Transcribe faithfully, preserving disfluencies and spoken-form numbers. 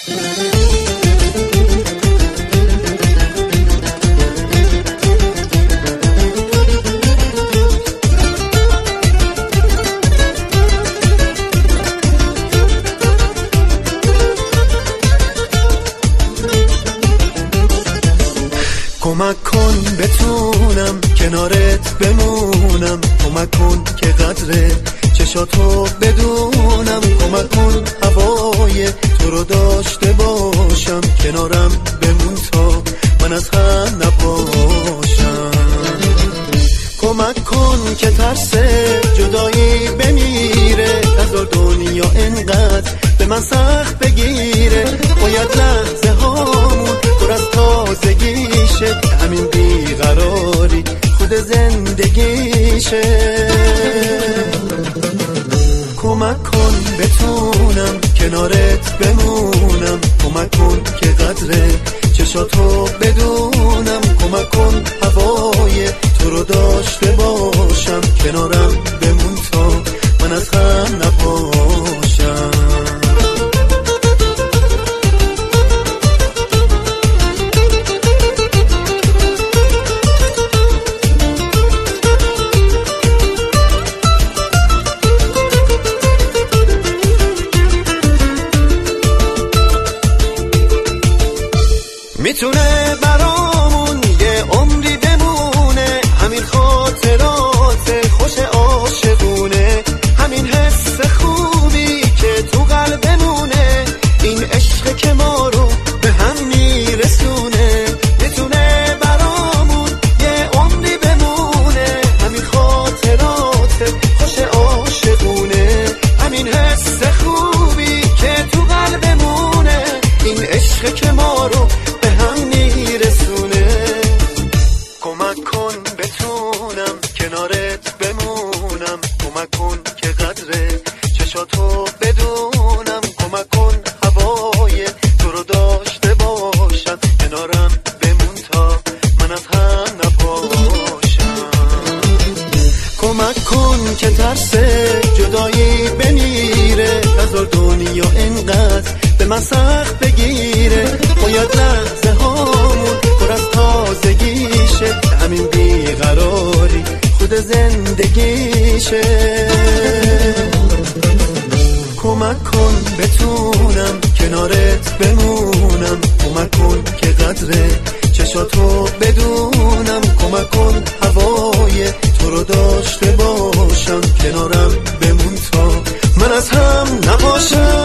کمک کن بتونم کنارت بمونم، کمک کن که قدر چشاتو بدونم، کمک کن هوای تو رو داشته باشم، کنارم بمون تا من از هم نباشم. کمک کن که ترس جدایی بمیره، نذار دنیا انقدر به من سخت بگیره، باید لحظه هامون پر از تازگیشه، همین بیقراری خود زندگیشه. کمک کن بتونم کنارت بمونم، کمک کن که قدر چشاتو بدونم، کمک کن هوای تو رو داشته باشم، کنارم بمون تا من از غم نباشم. میتونه برامون یه عمری بمونه، همین خاطرات خوش عاشقونه، همین حس خوبی که تو قلبمونه، این عشق که ما رو به هم میرسونه. میتونه برامون یه عمری بمونه، همین خاطرات خوش عاشقونه، همین حس خوبی که تو قلبمونه، این عشق که ما رو کمک کن بتونم کنارت بمونم، کمک کن که قدر چشاتو بدونم، کمک کن هوای تو رو داشته باشم، کنارم بمون تا من از هم نباشم. کمک کن که ترس جدایی بمیره، نذار دنیا انقدر به من سخت بگیره، باید لحظه هامون پر از تازگیشه، همین بیقراری خود زندگیشه. کمک کن بتونم کنارت بمونم، کمک کن که قدر چشاتو بدونم، کمک کن هوای تو رو داشته باشم، کنارم بمون تا من از هم نباشم.